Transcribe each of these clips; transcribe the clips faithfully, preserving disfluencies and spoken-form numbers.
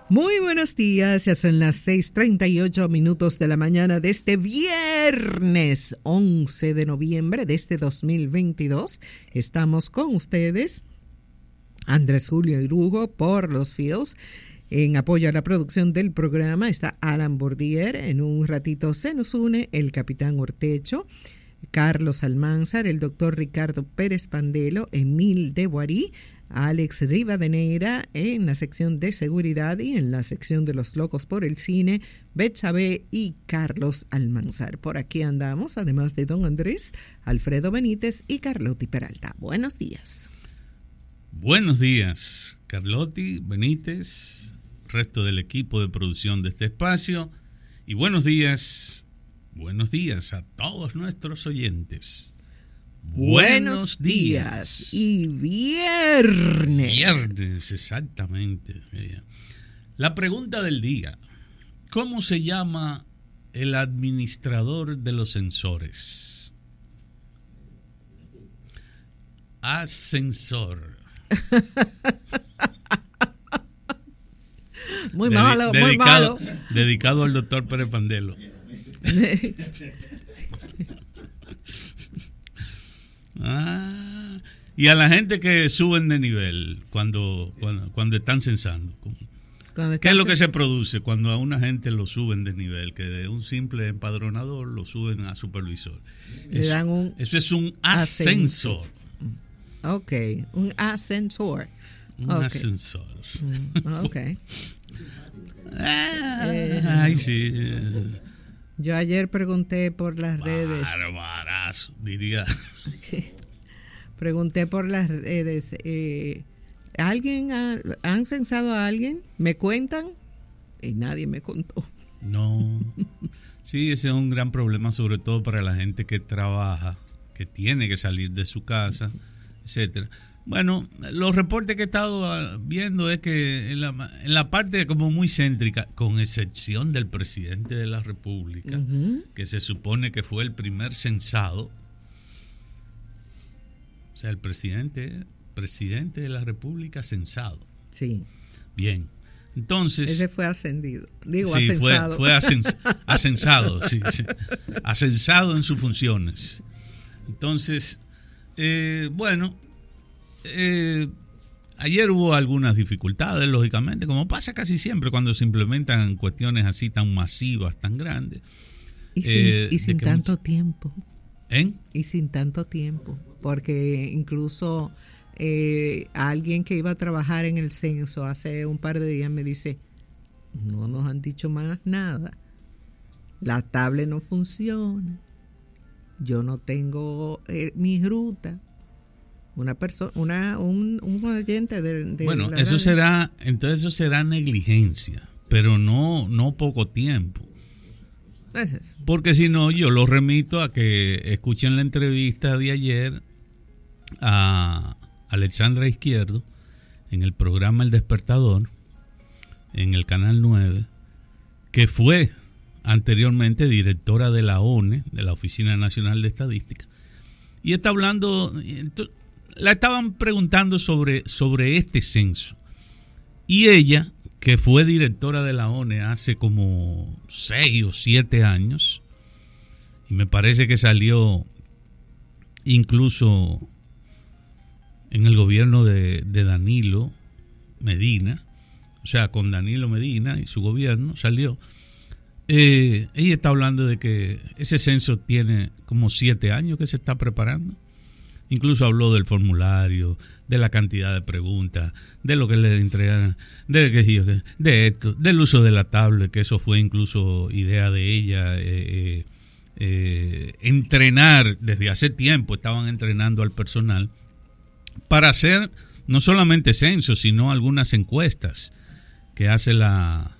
Muy buenos días, ya son las seis treinta y ocho minutos de la mañana de este viernes once de noviembre de este dos mil veintidós. Estamos con ustedes, Andrés Julio Irujo por los Fields. En apoyo a la producción del programa está Alan Bordier. En un ratito se nos une el capitán Ortecho, Carlos Almanzar, el doctor Ricardo Pérez Pandelo, Emil de Guarí, Alex Rivadeneira en la sección de seguridad y en la sección de los locos por el cine, Betsabe y Carlos Almanzar. Por aquí andamos, además de don Andrés, Alfredo Benítez y Carlotti Peralta. Buenos días. Buenos días, Carlotti, Benítez, resto del equipo de producción de este espacio. Y buenos días, buenos días a todos nuestros oyentes. Buenos días. Y viernes. Viernes, exactamente. La pregunta del día: ¿cómo se llama el administrador de los sensores? Ascensor. Muy malo, Dedi- muy dedicado, malo. Dedicado al doctor Pérez Pandelo. Ah, y a la gente que suben de nivel cuando, cuando, cuando están censando. Cuando ¿Qué es lo que se produce cuando a una gente lo suben de nivel? Que de un simple empadronador lo suben a supervisor. Le Eso, dan un eso es un ascensor. Ok, un ascensor. Un okay. ascensor. Mm, ok. ah, eh, ay, sí. Yo ayer pregunté por las redes. Barbarazo, diría. Pregunté por las redes. Eh, ¿Alguien ha, han censado a alguien? ¿Me cuentan? Y nadie me contó. No. Sí, ese es un gran problema, sobre todo para la gente que trabaja, que tiene que salir de su casa, etcétera. Bueno, los reportes que he estado viendo es que en la, en la parte como muy céntrica, con excepción del presidente de la República, uh-huh. que se supone que fue el primer censado, o sea, el presidente, presidente de la República censado. Sí. Bien. Entonces, ese fue ascendido. Digo, sí, ascensado. Fue, fue ascens, ascensado, sí, sí. Ascensado en sus funciones. Entonces, eh, bueno, eh, ayer hubo algunas dificultades, lógicamente, como pasa casi siempre cuando se implementan cuestiones así tan masivas, tan grandes. Y sin, eh, y sin tanto mucho... tiempo. ¿Eh? Y sin tanto tiempo, porque incluso eh, alguien que iba a trabajar en el censo hace un par de días me dice, no nos han dicho más nada, la tablet no funciona, yo no tengo eh, mi ruta. Una persona, una, un, un oyente de, de bueno, la eso radio. será, entonces eso será negligencia, pero no, no poco tiempo. Porque si no, yo los remito a que escuchen la entrevista de ayer a Alexandra Izquierdo en el programa El Despertador, en el Canal nueve, que fue anteriormente directora de la O N E, de la Oficina Nacional de Estadística, y está hablando, la estaban preguntando sobre, sobre este censo, y ella, que fue directora de la O N E hace como seis o siete años, y me parece que salió incluso en el gobierno de, de Danilo Medina, o sea, con Danilo Medina y su gobierno salió. Eh, ella está hablando de que ese censo tiene como siete años que se está preparando. Incluso habló del formulario, de la cantidad de preguntas, de lo que le entregan, de, de esto, del uso de la tablet, que eso fue incluso idea de ella. Eh, eh, entrenar, desde hace tiempo estaban entrenando al personal para hacer no solamente censos, sino algunas encuestas que hace la,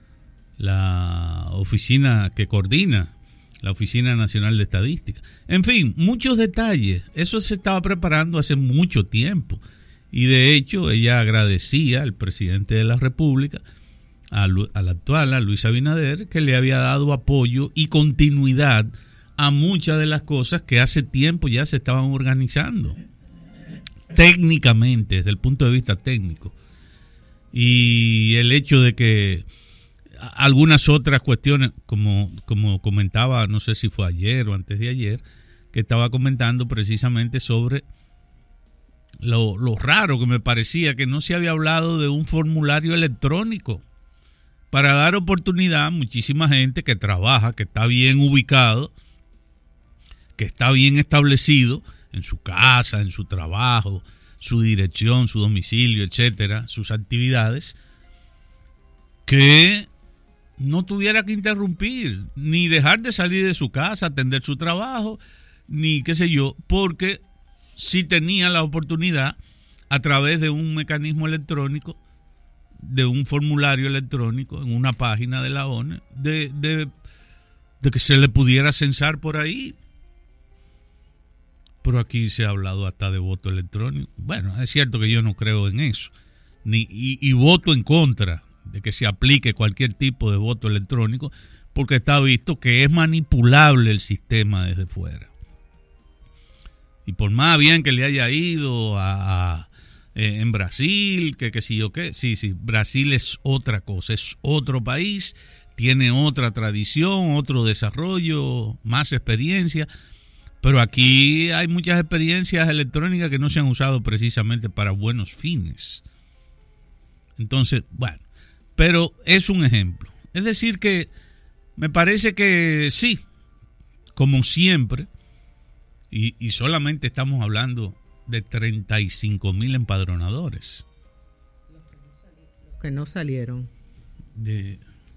la oficina que coordina la Oficina Nacional de Estadística. En fin, muchos detalles. Eso se estaba preparando hace mucho tiempo. Y de hecho, ella agradecía al presidente de la República, al, al actual, a Luis Abinader, que le había dado apoyo y continuidad a muchas de las cosas que hace tiempo ya se estaban organizando. Técnicamente, desde el punto de vista técnico. y el hecho de que algunas otras cuestiones, como, como comentaba, no sé si fue ayer o antes de ayer, que estaba comentando precisamente sobre lo, lo raro que me parecía que no se había hablado de un formulario electrónico para dar oportunidad a muchísima gente que trabaja, que está bien ubicado, que está bien establecido en su casa, en su trabajo, su dirección, su domicilio, etcétera, sus actividades, que no tuviera que interrumpir, ni dejar de salir de su casa, atender su trabajo, ni qué sé yo, porque sí tenía la oportunidad a través de un mecanismo electrónico, de un formulario electrónico en una página de la ONU, de, de, de que se le pudiera censar por ahí. Pero aquí se ha hablado hasta de voto electrónico. Bueno, es cierto que yo no creo en eso, ni y, y voto en contra de que se aplique cualquier tipo de voto electrónico, porque está visto que es manipulable el sistema desde fuera. Y por más bien que le haya ido a, a eh, en Brasil, que, que sí o qué, sí, sí, Brasil es otra cosa, es otro país, tiene otra tradición, otro desarrollo, más experiencia, pero aquí hay muchas experiencias electrónicas que no se han usado precisamente para buenos fines. Entonces, bueno, pero es un ejemplo. Es decir que me parece que sí, como siempre, y, y solamente estamos hablando de treinta y cinco mil empadronadores. Los que no salieron. De...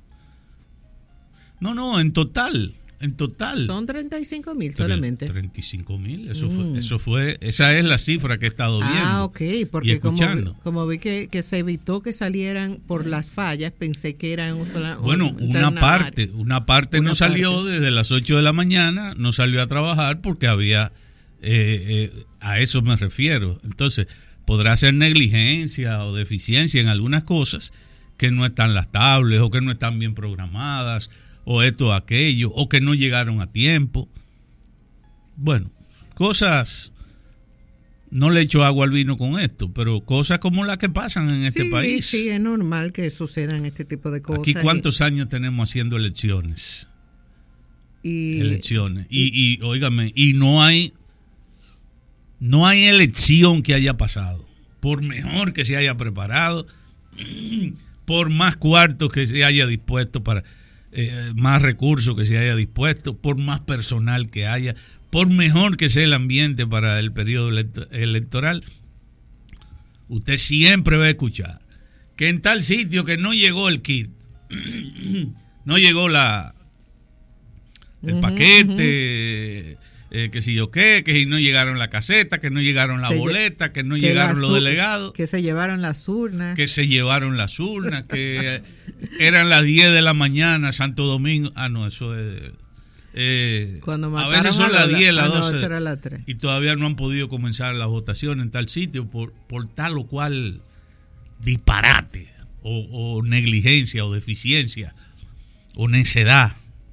No, no, en total. En total. Son treinta y cinco mil solamente. treinta y cinco mil, eso, mm. fue, eso fue, esa es la cifra que he estado viendo. Ah, ok, porque como, como vi que, que se evitó que salieran por las fallas, pensé que eran un sola, bueno, un, una parte, una parte una no salió parte. Desde las ocho de la mañana, no salió a trabajar porque había, eh, eh, a eso me refiero. Entonces, podrá ser negligencia o deficiencia en algunas cosas que no están las tablets o que no están bien programadas, o esto o aquello, o que no llegaron a tiempo. Bueno, cosas, no le echo agua al vino con esto, pero cosas como las que pasan en este sí, país. Sí, es normal que sucedan este tipo de cosas. Aquí cuántos y... años tenemos haciendo elecciones. Y, elecciones. Y, y, y óigame, y no hay, no hay elección que haya pasado, por mejor que se haya preparado, por más cuartos que se haya dispuesto para... Eh, más recursos que se haya dispuesto, por más personal que haya, por mejor que sea el ambiente para el periodo elect- electoral, usted siempre va a escuchar que en tal sitio que no llegó el kit, no llegó la el uh-huh, paquete, uh-huh. eh, que si yo qué, que si no llegaron la caseta, que no llegaron la se boleta, que no que llegaron los delegados, que se llevaron las urnas, que se llevaron las urnas, que eran las diez de la mañana, Santo Domingo. Ah, no, eso es... Eh, Cuando a veces son las diez, las doce. No, era la tres. Y todavía no han podido comenzar las votaciones en tal sitio por, por tal o cual disparate, o, o negligencia, o deficiencia, o necedad.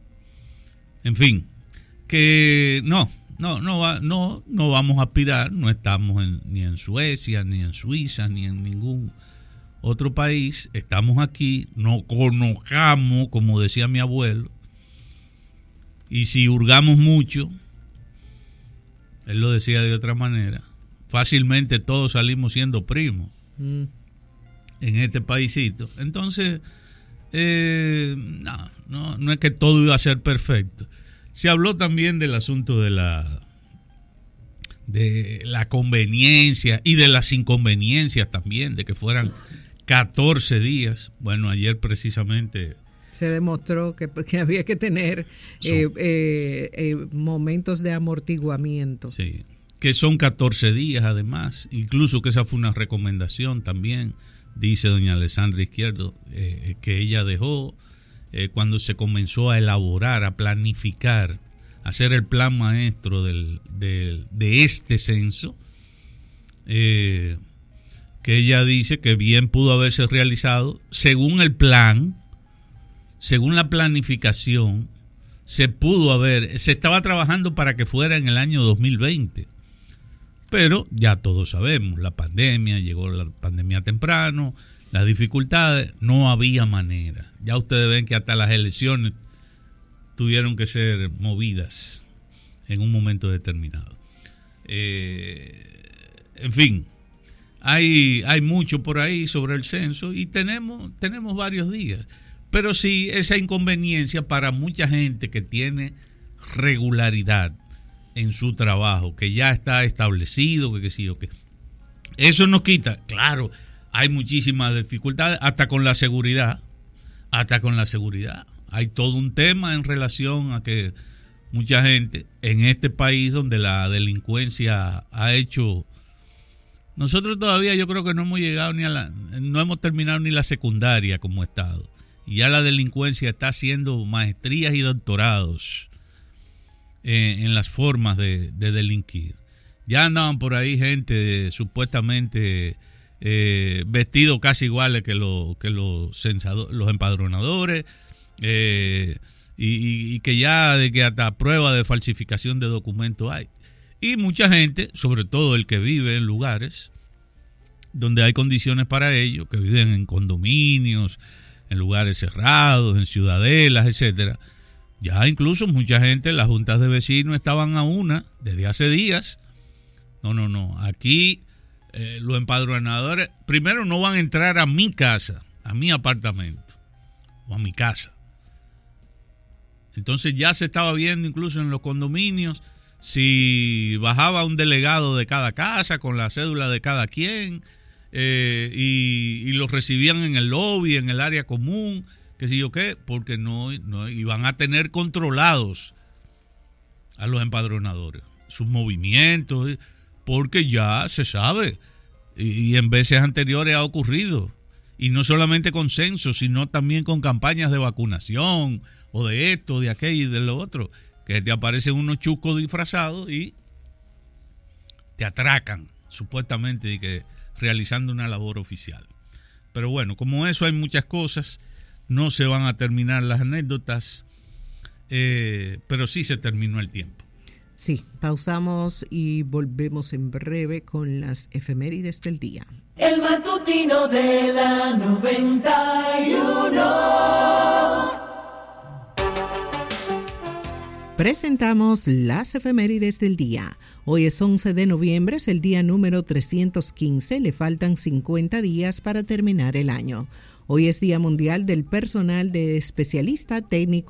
En fin, que no, no, no, va, no, no vamos a aspirar, no estamos en, ni en Suecia, ni en Suiza, ni en ningún otro país, estamos aquí, no conozcamos, como decía mi abuelo, y si hurgamos mucho, él lo decía de otra manera, fácilmente todos salimos siendo primos mm. en este paisito. Entonces, eh, no, no, no es que todo iba a ser perfecto. Se habló también del asunto de la de la conveniencia y de las inconveniencias también, de que fueran catorce días. Bueno, ayer precisamente se demostró que, que había que tener son, eh, eh, eh, momentos de amortiguamiento. Sí, que son catorce días además, incluso que esa fue una recomendación también, dice doña Alessandra Izquierdo, eh, que ella dejó eh, cuando se comenzó a elaborar, a planificar, a hacer el plan maestro del, del, de este censo, eh, que ella dice que bien pudo haberse realizado según el plan, según la planificación, se pudo haber, se estaba trabajando para que fuera en el año dos mil veinte, pero ya todos sabemos, la pandemia, llegó la pandemia temprano, las dificultades, no había manera. Ya ustedes ven que hasta las elecciones tuvieron que ser movidas en un momento determinado. Eh, en fin, hay, hay mucho por ahí sobre el censo y tenemos, tenemos varios días. Pero sí, esa inconveniencia para mucha gente que tiene regularidad en su trabajo, que ya está establecido, que qué sé yo, que eso nos quita, claro, hay muchísimas dificultades, hasta con la seguridad, hasta con la seguridad. Hay todo un tema en relación a que mucha gente en este país donde la delincuencia ha hecho, nosotros todavía yo creo que no hemos llegado ni a la, no hemos terminado ni la secundaria como Estado, y ya la delincuencia está haciendo maestrías y doctorados en, en las formas de, de delinquir. Ya andaban por ahí gente supuestamente eh, vestidos casi iguales que, lo, que los, censado, los empadronadores, eh, y, y que ya de que hasta prueba de falsificación de documentos hay. Y mucha gente, sobre todo el que vive en lugares donde hay condiciones para ello, que viven en condominios, en lugares cerrados, en ciudadelas, etcétera. Ya incluso mucha gente, las juntas de vecinos estaban a una desde hace días. No, no, no. Aquí eh, los empadronadores primero no van a entrar a mi casa, a mi apartamento o a mi casa. Entonces ya se estaba viendo incluso en los condominios si bajaba un delegado de cada casa con la cédula de cada quien, eh, y, y los recibían en el lobby, en el área común, que sé yo qué, porque no, no iban a tener controlados a los empadronadores, sus movimientos, porque ya se sabe, y, y en veces anteriores ha ocurrido, y no solamente con censos, sino también con campañas de vacunación, o de esto, de aquello y de lo otro, que te aparecen unos chucos disfrazados y te atracan, supuestamente, de que realizando una labor oficial. Pero bueno, como eso hay muchas cosas, no se van a terminar las anécdotas, eh, pero sí se terminó el tiempo. Sí, pausamos y volvemos en breve con las efemérides del día. El matutino de la noventa y uno. Presentamos las efemérides del día. Hoy es once de noviembre, es el día número trescientos quince, le faltan cincuenta días para terminar el año. Hoy es Día Mundial del Personal de Especialista Técnico